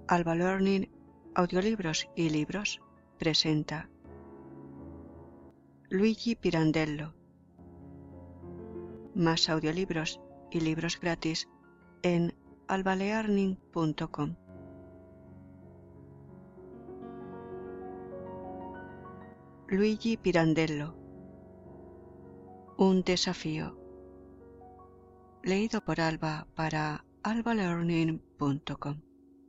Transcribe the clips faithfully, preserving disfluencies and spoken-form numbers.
Alba Learning, Audiolibros y Libros presenta Luigi Pirandello. Más audiolibros y libros gratis en albalearning punto com. Luigi Pirandello. Un desafío. Leído por Alba para albalearning punto com.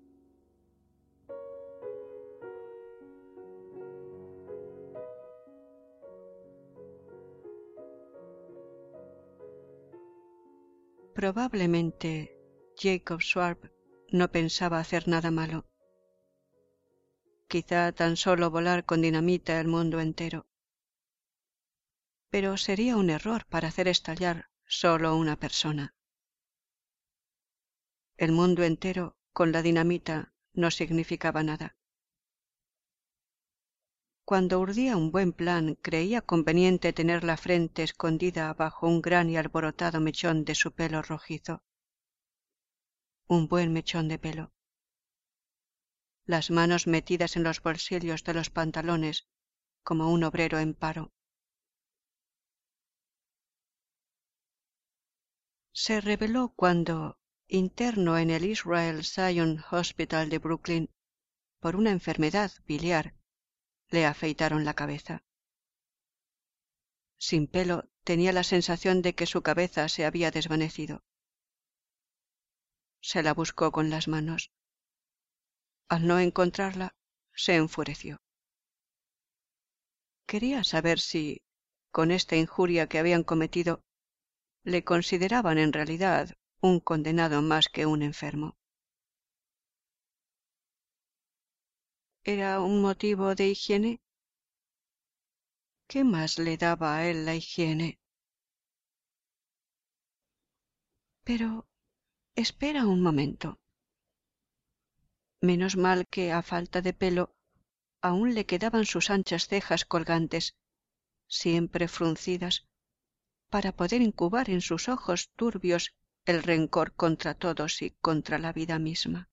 Probablemente Jacob Schwab no pensaba hacer nada malo. Quizá tan solo volar con dinamita el mundo entero. Pero sería un error para hacer estallar solo una persona. El mundo entero con la dinamita no significaba nada. Cuando urdía un buen plan, creía conveniente tener la frente escondida bajo un gran y alborotado mechón de su pelo rojizo. Un buen mechón de pelo. Las manos metidas en los bolsillos de los pantalones, como un obrero en paro. Se reveló cuando, interno en el Israel Zion Hospital de Brooklyn, por una enfermedad biliar, le afeitaron la cabeza. Sin pelo, tenía la sensación de que su cabeza se había desvanecido. Se la buscó con las manos. Al no encontrarla, se enfureció. Quería saber si, con esta injuria que habían cometido, le consideraban en realidad un condenado más que un enfermo. ¿Era un motivo de higiene? ¿Qué más le daba a él la higiene? Pero espera un momento. Menos mal que, a falta de pelo, aún le quedaban sus anchas cejas colgantes, siempre fruncidas, para poder incubar en sus ojos turbios el rencor contra todos y contra la vida misma.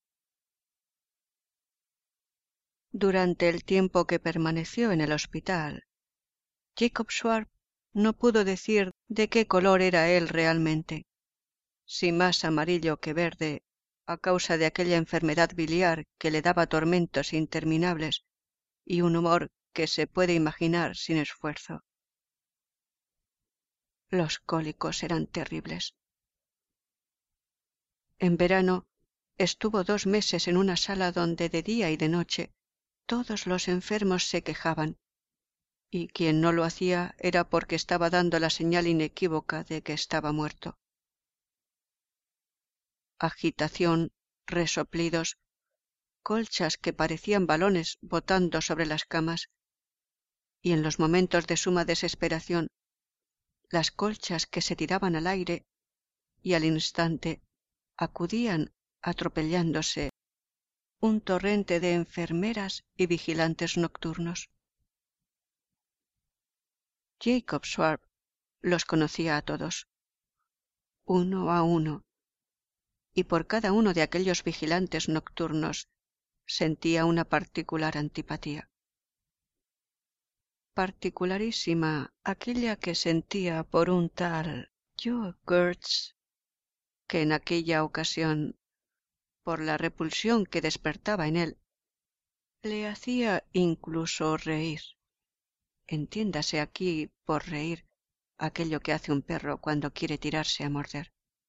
Durante el tiempo que permaneció en el hospital, Jacob Schwab no pudo decir de qué color era él realmente, si más amarillo que verde, a causa de aquella enfermedad biliar que le daba tormentos interminables y un humor que se puede imaginar sin esfuerzo. Los cólicos eran terribles. En verano estuvo dos meses en una sala donde de día y de noche todos los enfermos se quejaban, y quien no lo hacía era porque estaba dando la señal inequívoca de que estaba muerto. Agitación, resoplidos, colchas que parecían balones botando sobre las camas, y en los momentos de suma desesperación, las colchas que se tiraban al aire y al instante acudían atropellándose un torrente de enfermeras y vigilantes nocturnos. Jacob Schwab los conocía a todos, uno a uno, y por cada uno de aquellos vigilantes nocturnos sentía una particular antipatía. Particularísima aquella que sentía por un tal Joe Kurtz, que en aquella ocasión, por la repulsión que despertaba en él, le hacía incluso reír. Entiéndase aquí por reír aquello que hace un perro cuando quiere tirarse a morder.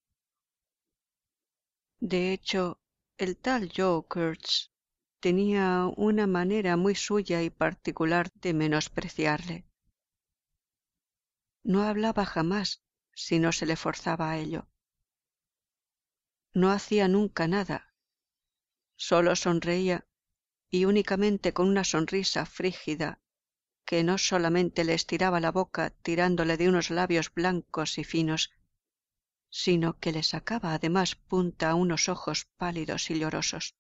De hecho, el tal Joe Kurtz tenía una manera muy suya y particular de menospreciarle. No hablaba jamás si no se le forzaba a ello. No hacía nunca nada, solo sonreía, y únicamente con una sonrisa frígida que no solamente le estiraba la boca tirándole de unos labios blancos y finos, sino que le sacaba además punta a unos ojos pálidos y llorosos.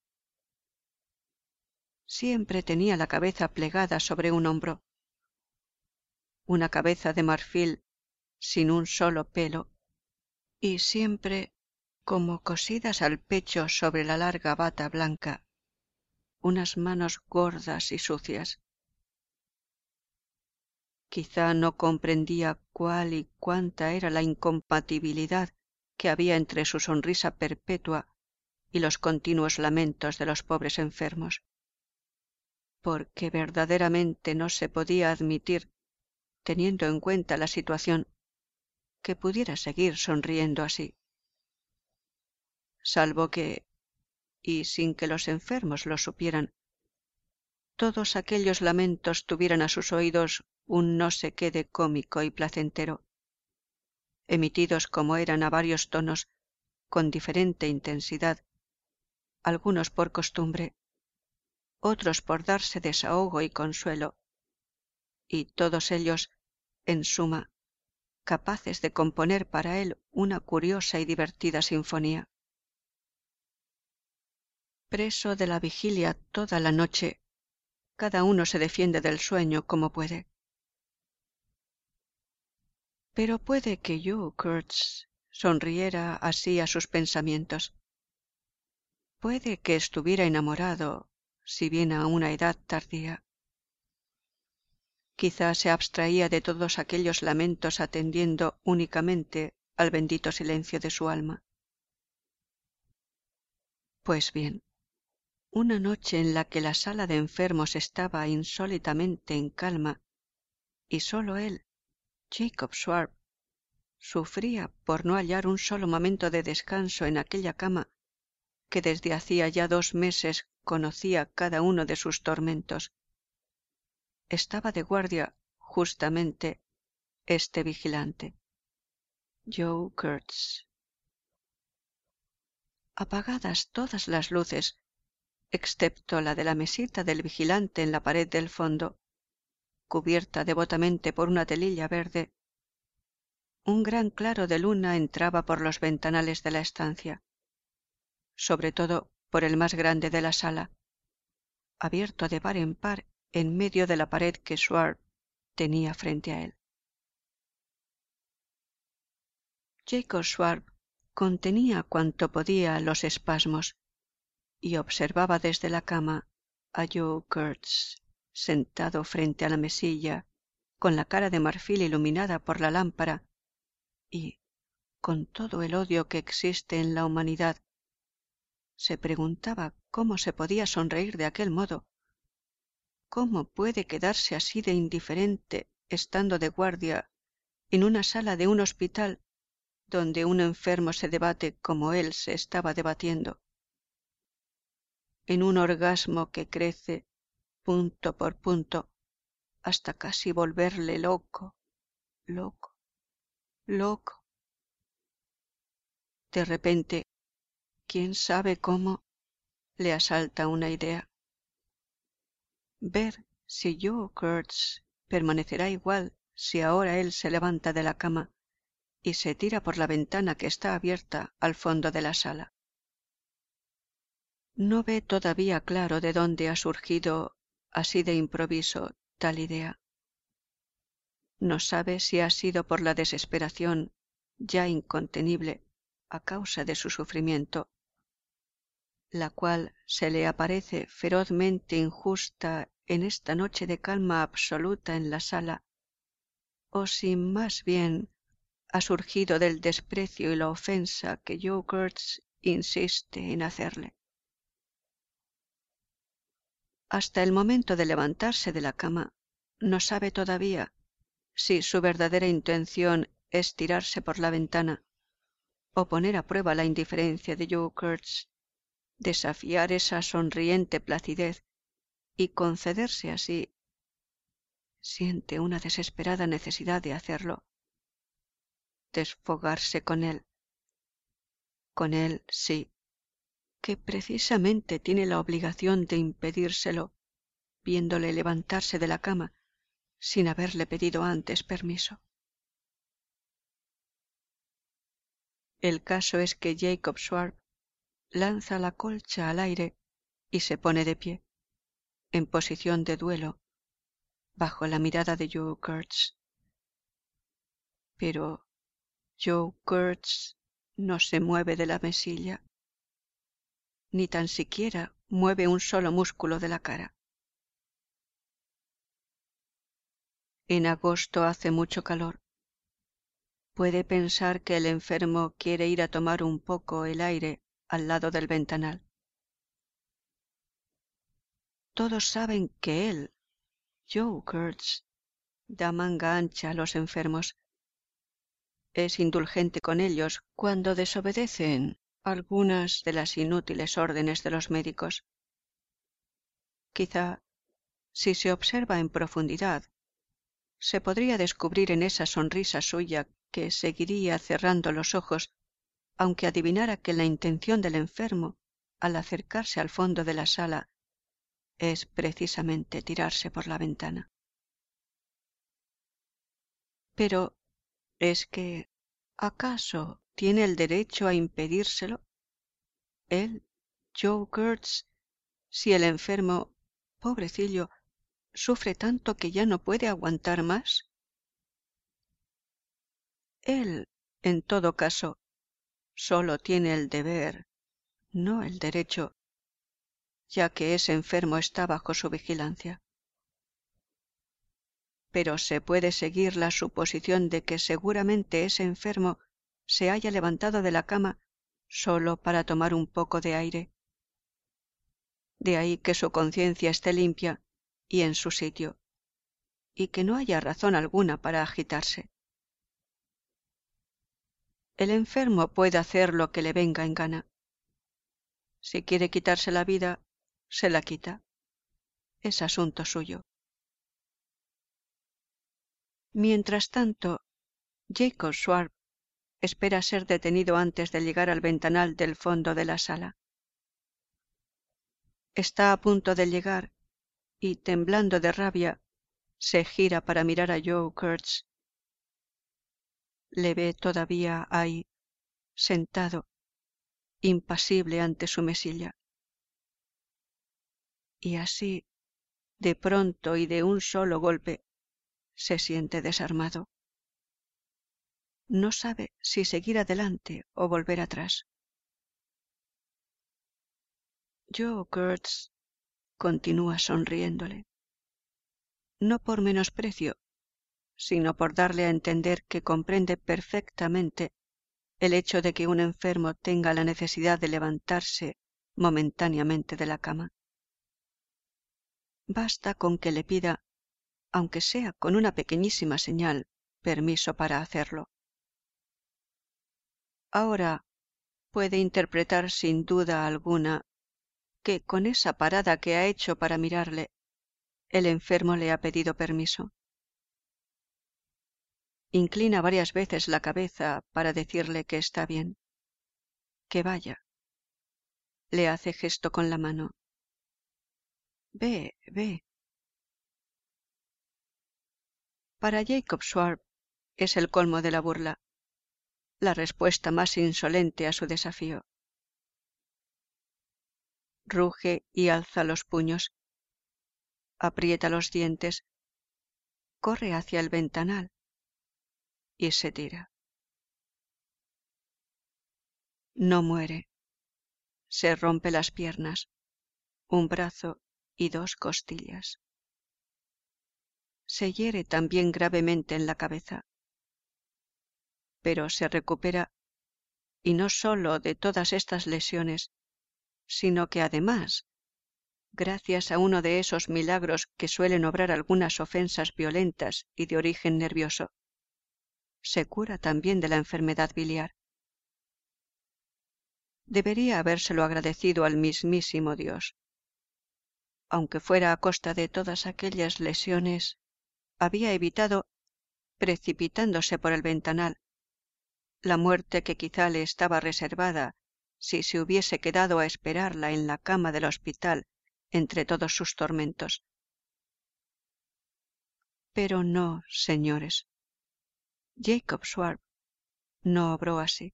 Siempre tenía la cabeza plegada sobre un hombro, una cabeza de marfil sin un solo pelo, y siempre como cosidas al pecho sobre la larga bata blanca, unas manos gordas y sucias. Quizá no comprendía cuál y cuánta era la incompatibilidad que había entre su sonrisa perpetua y los continuos lamentos de los pobres enfermos, porque verdaderamente no se podía admitir, teniendo en cuenta la situación, que pudiera seguir sonriendo así. Salvo que, y sin que los enfermos lo supieran, todos aquellos lamentos tuvieran a sus oídos un no sé qué de cómico y placentero, emitidos como eran a varios tonos, con diferente intensidad, algunos por costumbre, otros por darse desahogo y consuelo, y todos ellos, en suma, capaces de componer para él una curiosa y divertida sinfonía. Preso de la vigilia toda la noche, cada uno se defiende del sueño como puede. Pero puede que yo, Kurtz, sonriera así a sus pensamientos. Puede que estuviera enamorado, si bien a una edad tardía. Quizá se abstraía de todos aquellos lamentos atendiendo únicamente al bendito silencio de su alma. Pues bien, una noche en la que la sala de enfermos estaba insólitamente en calma y sólo él, Jacob Schwartz, sufría por no hallar un solo momento de descanso en aquella cama que desde hacía ya dos meses conocía cada uno de sus tormentos. Estaba de guardia justamente este vigilante, Joe Kurtz. Apagadas todas las luces, excepto la de la mesita del vigilante en la pared del fondo, cubierta devotamente por una telilla verde, un gran claro de luna entraba por los ventanales de la estancia, sobre todo por el más grande de la sala, abierto de par en par en medio de la pared que Schwartz tenía frente a él. Jacob Schwartz contenía cuanto podía los espasmos y observaba desde la cama a Joe Kurtz sentado frente a la mesilla con la cara de marfil iluminada por la lámpara y, con todo el odio que existe en la humanidad, se preguntaba cómo se podía sonreír de aquel modo, cómo puede quedarse así de indiferente estando de guardia en una sala de un hospital donde un enfermo se debate como él se estaba debatiendo, en un orgasmo que crece punto por punto hasta casi volverle loco, loco, loco. De repente, quién sabe cómo, le asalta una idea. Ver si Joe Kurtz permanecerá igual si ahora él se levanta de la cama y se tira por la ventana que está abierta al fondo de la sala. No ve todavía claro de dónde ha surgido así de improviso tal idea. No sabe si ha sido por la desesperación ya incontenible a causa de su sufrimiento, la cual se le aparece ferozmente injusta en esta noche de calma absoluta en la sala, o si más bien ha surgido del desprecio y la ofensa que Joe Kurtz insiste en hacerle. Hasta el momento de levantarse de la cama, no sabe todavía si su verdadera intención es tirarse por la ventana o poner a prueba la indiferencia de Joe Kurtz, desafiar esa sonriente placidez y concederse así. Siente una desesperada necesidad de hacerlo, desfogarse con él. Con él, sí, que precisamente tiene la obligación de impedírselo, viéndole levantarse de la cama sin haberle pedido antes permiso. El caso es que Jacob Schwartz lanza la colcha al aire y se pone de pie, en posición de duelo, bajo la mirada de Joe Kurtz. Pero Joe Kurtz no se mueve de la mesilla, ni tan siquiera mueve un solo músculo de la cara. En agosto hace mucho calor. Puede pensar que el enfermo quiere ir a tomar un poco el aire al lado del ventanal. Todos saben que él, Joe Kurtz, da manga ancha a los enfermos. Es indulgente con ellos cuando desobedecen algunas de las inútiles órdenes de los médicos. Quizá, si se observa en profundidad, se podría descubrir en esa sonrisa suya que seguiría cerrando los ojos, aunque adivinara que la intención del enfermo, al acercarse al fondo de la sala, es precisamente tirarse por la ventana. Pero, ¿es que acaso tiene el derecho a impedírselo? Él, Joe Kurtz, si el enfermo, pobrecillo, sufre tanto que ya no puede aguantar más. Él, en todo caso, solo tiene el deber, no el derecho, ya que ese enfermo está bajo su vigilancia. Pero se puede seguir la suposición de que seguramente ese enfermo se haya levantado de la cama solo para tomar un poco de aire. De ahí que su conciencia esté limpia y en su sitio, y que no haya razón alguna para agitarse. El enfermo puede hacer lo que le venga en gana. Si quiere quitarse la vida, se la quita. Es asunto suyo. Mientras tanto, Jacob Schwartz espera ser detenido antes de llegar al ventanal del fondo de la sala. Está a punto de llegar y, temblando de rabia, se gira para mirar a Joe Kurtz. Le ve todavía ahí, sentado, impasible ante su mesilla. Y así, de pronto y de un solo golpe, se siente desarmado. No sabe si seguir adelante o volver atrás. Joe Kurtz continúa sonriéndole, no por menosprecio, sino por darle a entender que comprende perfectamente el hecho de que un enfermo tenga la necesidad de levantarse momentáneamente de la cama. Basta con que le pida, aunque sea con una pequeñísima señal, permiso para hacerlo. Ahora puede interpretar sin duda alguna que con esa parada que ha hecho para mirarle, el enfermo le ha pedido permiso. Inclina varias veces la cabeza para decirle que está bien, que vaya. Le hace gesto con la mano. Ve, ve. Para Jacob Schwartz es el colmo de la burla, la respuesta más insolente a su desafío. Ruge y alza los puños, aprieta los dientes, corre hacia el ventanal y se tira. No muere. Se rompe las piernas, un brazo y dos costillas. Se hiere también gravemente en la cabeza, pero se recupera, y no sólo de todas estas lesiones, sino que además, gracias a uno de esos milagros que suelen obrar algunas ofensas violentas y de origen nervioso, se cura también de la enfermedad biliar. Debería habérselo agradecido al mismísimo Dios. Aunque fuera a costa de todas aquellas lesiones, había evitado, precipitándose por el ventanal, la muerte que quizá le estaba reservada si se hubiese quedado a esperarla en la cama del hospital entre todos sus tormentos. Pero no, señores. Jacob Schwartz no obró así.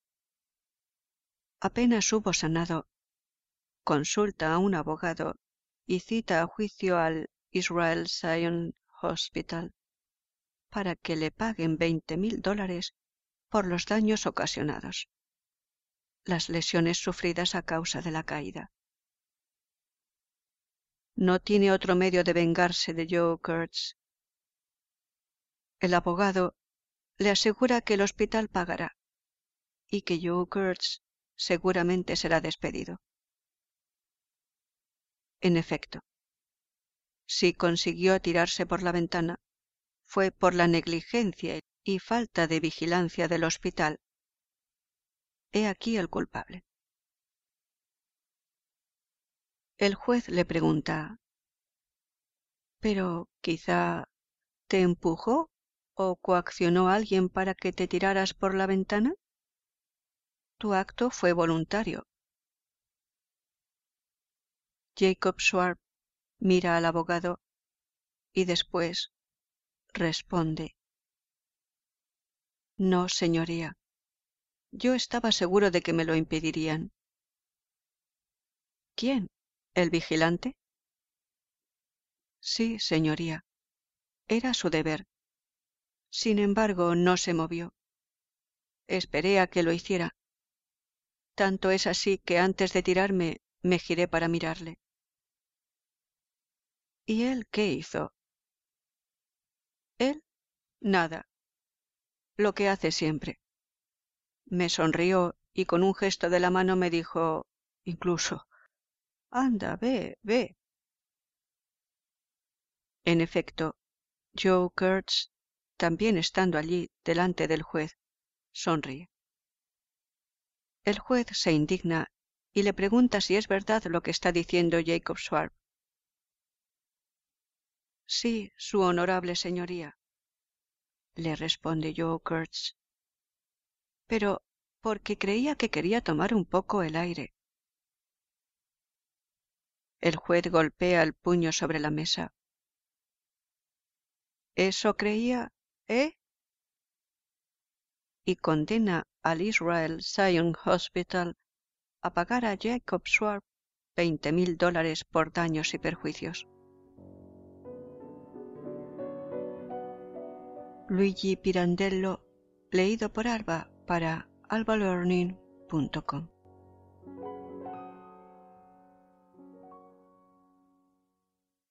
Apenas hubo sanado, consulta a un abogado y cita a juicio al Israel Zion Hospital para que le paguen veinte mil dólares por los daños ocasionados, las lesiones sufridas a causa de la caída. no tiene otro medio de vengarse de Joe Kurtz. El abogado le asegura que el hospital pagará y que Joe Kurtz seguramente será despedido. En efecto, si consiguió tirarse por la ventana, fue por la negligencia y falta de vigilancia del hospital. He aquí el culpable. El juez le pregunta: ¿pero quizá te empujó o coaccionó a alguien para que te tiraras por la ventana? Tu acto fue voluntario. Jacob Schwartz mira al abogado y después responde: no, señoría. Yo estaba seguro de que me lo impedirían. ¿Quién? ¿El vigilante? Sí, señoría. Era su deber. Sin embargo, no se movió. Esperé a que lo hiciera. Tanto es así que antes de tirarme me giré para mirarle. ¿Y él qué hizo? Él, nada. Lo que hace siempre. Me sonrió y con un gesto de la mano me dijo, incluso, anda, ve, ve. En efecto, Joe Kurtz, también estando allí delante del juez, sonríe. El juez se indigna y le pregunta si es verdad lo que está diciendo Jacob Schwartz. Sí, su honorable señoría, le responde Joe Kurtz, pero porque creía que quería tomar un poco el aire. El juez golpea el puño sobre la mesa. ¿Eso creía, eh? Y condena al Israel Zion Hospital a pagar a Jacob Schwartz veinte mil dólares por daños y perjuicios. Luigi Pirandello, leído por Alba para alba learning punto com.